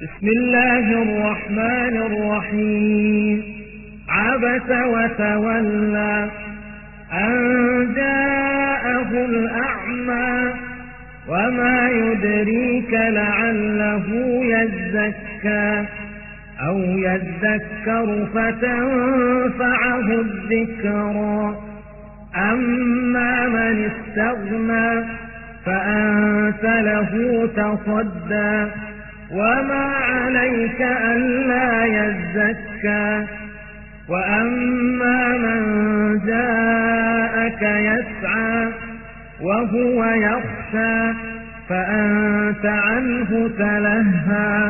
بسم الله الرحمن الرحيم. عبس وتولى أن جاءه الأعمى وما يدريك لعله يزكى أو يذكر فتنفعه الذكرى. أما من استغنى فأنت له تصدى وما عليك ألا يزكى. وأما من جاءك يسعى وهو يخشى فأنت عنه تلهى.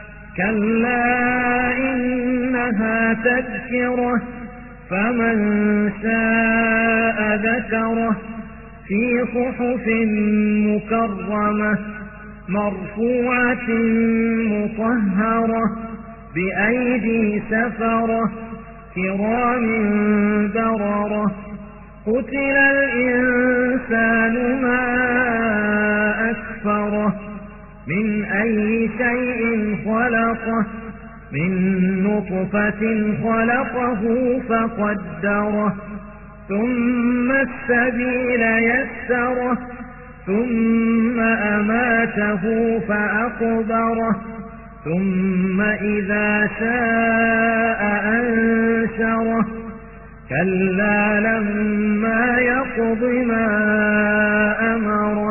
كلا إنها تذكرة فمن شاء ذكره في صحف مكرمة مرفوعة مطهرة بأيدي سفرة كرام بررة. قتل الإنسان ما أكفره من أي شيء خلقه من نطفة خلقه فقدره ثم السبيل يسره ثم أماته فأقبره ثم إذا شاء أنشره. كلا لما يقض ما أمره.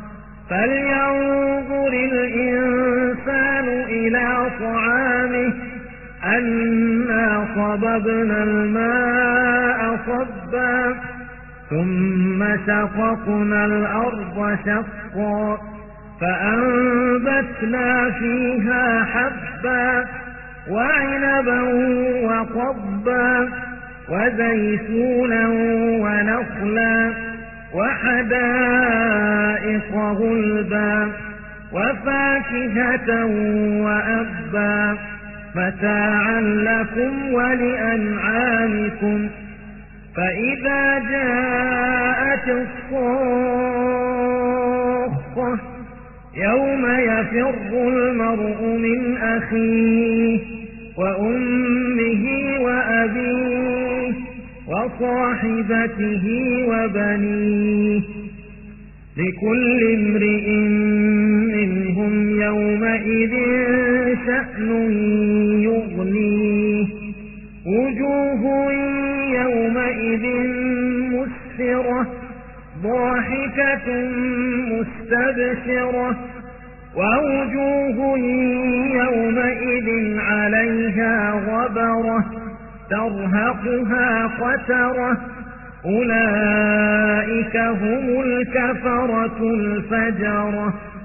فلينظر الإنسان إلى طعامه أنا صببنا الماء صبا ثم شققنا الأرض شقا فأنبتنا فيها حبا وعنبا وقضبا وزيتونا ونخلا وحدائق غلبا وفاكهة وأبا متاعا لكم ولأنعامكم. فإذا جاءت الصاخة يوم يفر المرء من أخيه وأمه وأبيه وصاحبته وبنيه لكل امرئ منهم يومئذ شأن يغنيه. وجوه يومئذ مسفرة ضاحكة مستبشرة ووجوه يومئذ عليها غبرة ترهقها قترة أولئك هم الكفرة الفجرة.